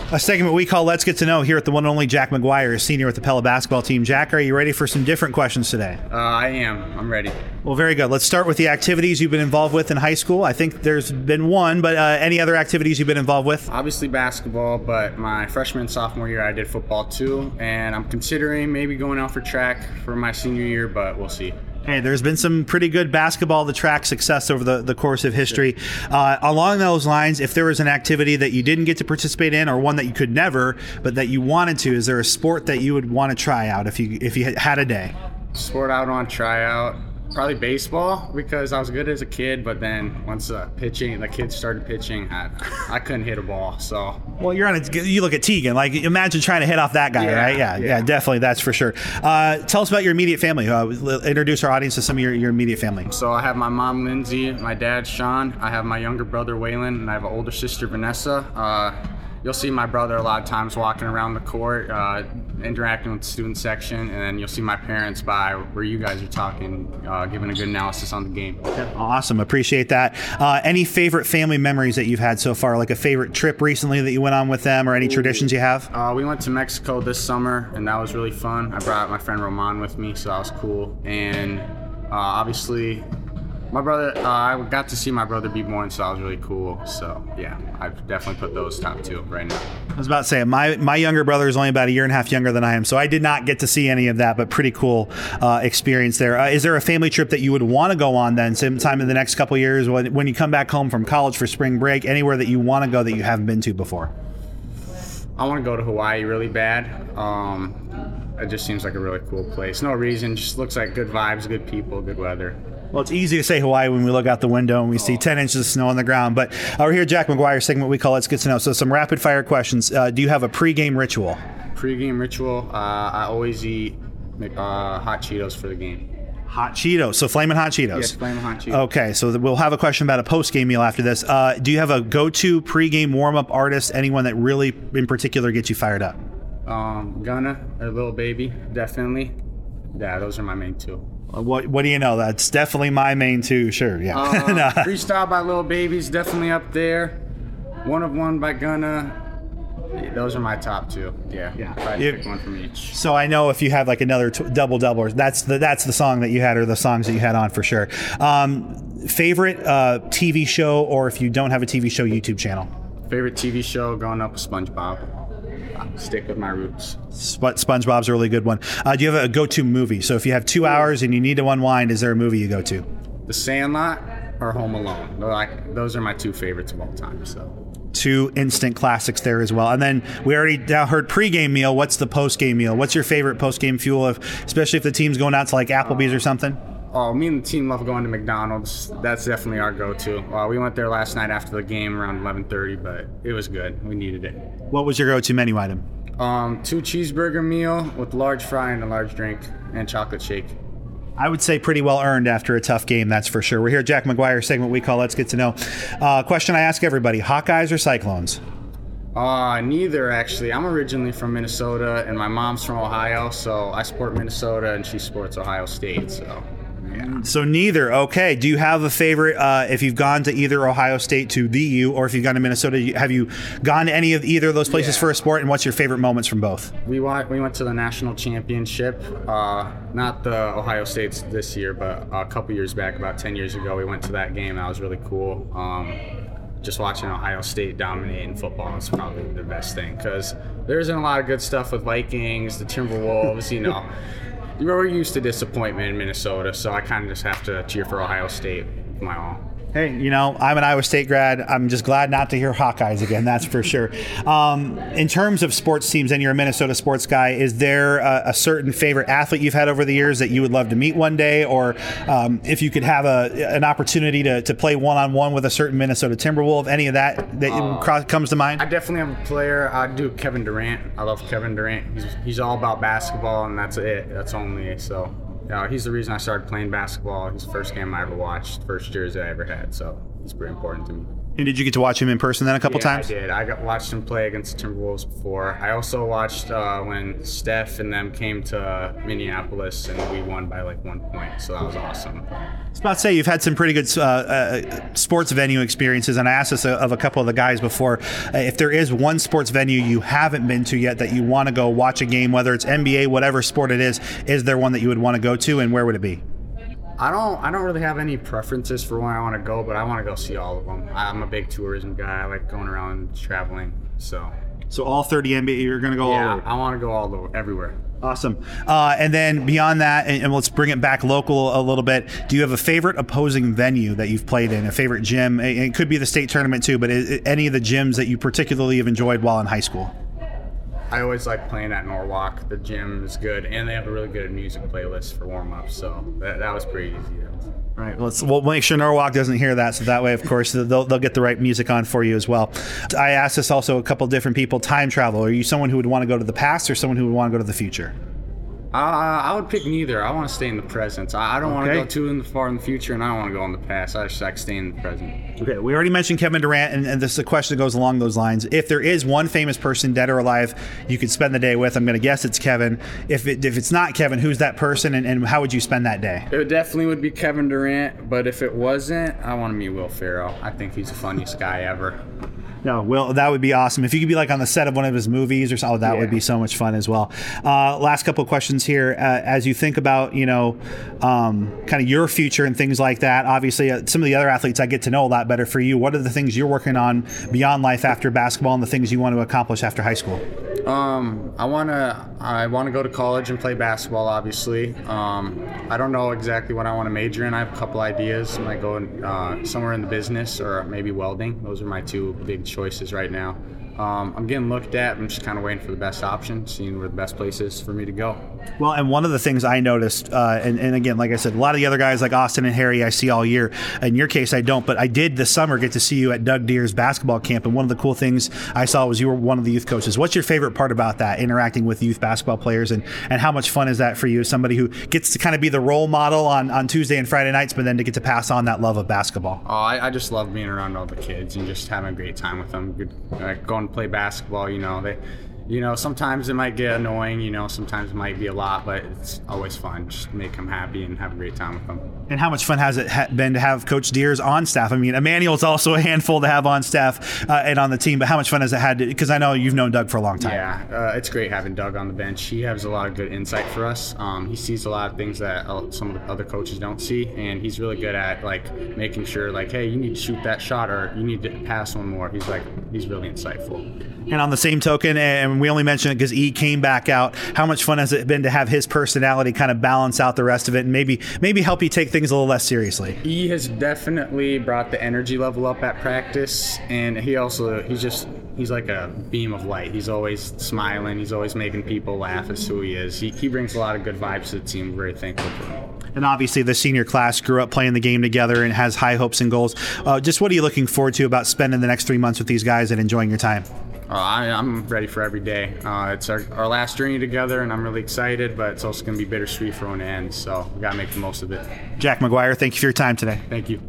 A segment we call Let's Get to Know here at the one and only Jack McGuire, senior with the Pella basketball team. Jack, are you ready for some different questions today? I am. I'm ready. Well, very good. Let's start with the activities you've been involved with in high school. I think there's been one, but any other activities you've been involved with? Obviously basketball, but my freshman and sophomore year I did football too, and I'm considering maybe going out for track for my senior year, but we'll see. Hey, there's been some pretty good basketball, the track success over the course of history. Along those lines, if there was an activity that you didn't get to participate in or one that you could never, but that you wanted to, is there a sport that you would want to try out if you had a day? Sport I would want to try out, probably baseball, because I was good as a kid, but then once the kids started pitching, I couldn't hit a ball. So. Well, you look at Tegan. Like, imagine trying to hit off that guy, right? Yeah, definitely, that's for sure. Tell us about your immediate family. Introduce our audience to some of your immediate family. So I have my mom, Lindsay, my dad, Sean. I have my younger brother, Waylon, and I have an older sister, Vanessa. You'll see my brother a lot of times walking around the court, interacting with the student section, and then you'll see my parents by where you guys are talking, giving a good analysis on the game. Awesome. Appreciate that. Any favorite family memories that you've had so far, like a favorite trip recently that you went on with them, or any traditions you have? We went to Mexico this summer, and that was really fun. I brought my friend Roman with me, so that was cool. And obviously, my brother, I got to see my brother be born, so that was really cool. So, yeah, I've definitely put those top two right now. I was about to say, my younger brother is only about a year and a half younger than I am, so I did not get to see any of that, but pretty cool experience there. Is there a family trip that you would want to go on then, sometime in the next couple of years, when you come back home from college for spring break, anywhere that you want to go that you haven't been to before? I want to go to Hawaii really bad. It just seems like a really cool place. No reason, just looks like good vibes, good people, good weather. Well, it's easy to say Hawaii when we look out the window and we see 10 inches of snow on the ground. But we're here at Jack McGuire segment we call Let's Get to Know. So some rapid fire questions. Do you have a pregame ritual? Pregame ritual, I always eat hot Cheetos for the game. Hot Cheetos. So Flamin' Hot Cheetos. Yes, Flamin' Hot Cheetos. Okay, so we'll have a question about a post-game meal after this. Do you have a go-to pregame warm-up artist, anyone that really in particular gets you fired up? Gunna or Lil Baby, definitely. Yeah, those are my main two. What do you know? That's definitely my main two. Sure, yeah. Freestyle by Lil Baby's definitely up there. One of One by Gunna. Those are my top two. Yeah. Probably pick one from each. So I know if you have like another double, that's the song that you had, or the songs that you had on for sure. Favorite TV show, or if you don't have a TV show, YouTube channel? Favorite TV show growing up with SpongeBob. Stick with my roots. SpongeBob's a really good one. Do you have a go-to movie? So if you have 2 hours and you need to unwind, is there a movie you go to? The Sandlot or Home Alone. Those are my two favorites of all time. So. Two instant classics there as well. And then we already now heard pregame meal. What's the postgame meal? What's your favorite postgame fuel, especially if the team's going out to like Applebee's or something? Oh, me and the team love going to McDonald's. That's definitely our go-to. We went there last night after the game around 11:30, but it was good. We needed it. What was your go-to menu item? 2 cheeseburger meal with large fry and a large drink and chocolate shake. I would say pretty well earned after a tough game, that's for sure. We're here at Jack McGuire segment we call Let's Get to Know. Question I ask everybody, Hawkeyes or Cyclones? Neither, actually. I'm originally from Minnesota, and my mom's from Ohio, so I support Minnesota, and she supports Ohio State, so... Yeah. So neither. Okay. Do you have a favorite, if you've gone to either Ohio State to the U, or if you've gone to Minnesota, have you gone to any of either of those places for a sport, and what's your favorite moments from both? We went to the national championship, not the Ohio State's this year, but a couple years back, about 10 years ago, we went to that game. That was really cool. Just watching Ohio State dominate in football is probably the best thing, because there isn't a lot of good stuff with Vikings, the Timberwolves, We're used to disappointment in Minnesota, so I kind of just have to cheer for Ohio State with my all. Hey, I'm an Iowa State grad. I'm just glad not to hear Hawkeyes again, that's for sure. In terms of sports teams, and you're a Minnesota sports guy, is there a certain favorite athlete you've had over the years that you would love to meet one day? Or if you could have an opportunity to play one-on-one with a certain Minnesota Timberwolf, any of that comes to mind? I definitely have a player. I do Kevin Durant. I love Kevin Durant. He's all about basketball, and that's it. That's only so. He's the reason I started playing basketball. He's the first game I ever watched, first jersey I ever had, so he's pretty important to me. And did you get to watch him in person then a couple times? I did. Watched him play against the Timberwolves before. I also watched when Steph and them came to Minneapolis and we won by like 1 point. So that was awesome. I was about to say, you've had some pretty good sports venue experiences, and I asked this of a couple of the guys before. If there is one sports venue you haven't been to yet that you want to go watch a game, whether it's NBA, whatever sport it is there one that you would want to go to, and where would it be? I don't really have any preferences for where I want to go, but I want to go see all of them. I'm a big tourism guy. I like going around traveling. So all 30 NBA, you're going to go all over? I want to go all over, everywhere. Awesome. And then beyond that, and let's bring it back local a little bit, do you have a favorite opposing venue that you've played in, a favorite gym? It could be the state tournament too, but any of the gyms that you particularly have enjoyed while in high school? I always like playing at Norwalk. The gym is good, and they have a really good music playlist for warm-ups, so that was pretty easy. All right, we'll make sure Norwalk doesn't hear that, so that way, of course, they'll get the right music on for you as well. I asked this also a couple different people. Time travel, are you someone who would want to go to the past or someone who would want to go to the future? I would pick neither. I want to stay in the present. I don't want to go too far in the future, and I don't want to go in the past. I just like staying in the present. Okay, we already mentioned Kevin Durant, and this is a question that goes along those lines. If there is one famous person, dead or alive, you could spend the day with, I'm going to guess it's Kevin. If it's not Kevin, who's that person, and how would you spend that day? It definitely would be Kevin Durant, but if it wasn't, I want to meet Will Ferrell. I think he's the funniest guy ever. No, Will, that would be awesome. If you could be like on the set of one of his movies or something, that would be so much fun as well. Last couple of questions here. As you think about, kind of your future and things like that, obviously some of the other athletes I get to know a lot better. For you, what are the things you're working on beyond life after basketball and the things you want to accomplish after high school? I want to go to college and play basketball, obviously. I don't know exactly what I want to major in. I have a couple ideas. I might go somewhere in the business or maybe welding. Those are my two big choices right now. I'm getting looked at. I'm just kind of waiting for the best option, seeing where the best place is for me to go. Well, and one of the things I noticed, and again, like I said, a lot of the other guys like Austin and Harry I see all year. In your case, I don't, but I did this summer get to see you at Doug Deer's basketball camp, and one of the cool things I saw was you were one of the youth coaches. What's your favorite part about that, interacting with youth basketball players, and how much fun is that for you, somebody who gets to kind of be the role model on Tuesday and Friday nights, but then to get to pass on that love of basketball? Oh, I just love being around all the kids and just having a great time with them. Going to play basketball, sometimes it might get annoying, sometimes it might be a lot, but it's always fun. Just make them happy and have a great time with them. And how much fun has it been to have Coach Deers on staff? I mean, Emmanuel's also a handful to have on staff and on the team, but how much fun has it had? Because I know you've known Doug for a long time. Yeah, it's great having Doug on the bench. He has a lot of good insight for us. He sees a lot of things that some of the other coaches don't see, and he's really good at making sure hey, you need to shoot that shot or you need to pass one more. He's really insightful. And on the same token, and we only mentioned it because E came back out, how much fun has it been to have his personality kind of balance out the rest of it and maybe help you take things a little less seriously? E has definitely brought the energy level up at practice, and he's like a beam of light. He's always smiling. He's always making people laugh. That's who he is. He brings a lot of good vibes to the team. Very thankful for him. And obviously the senior class grew up playing the game together and has high hopes and goals. Just what are you looking forward to about spending the next 3 months with these guys and enjoying your time? I'm ready for every day. It's our last journey together, and I'm really excited, but it's also going to be bittersweet for when it ends, so we got to make the most of it. Jack McGuire, thank you for your time today. Thank you.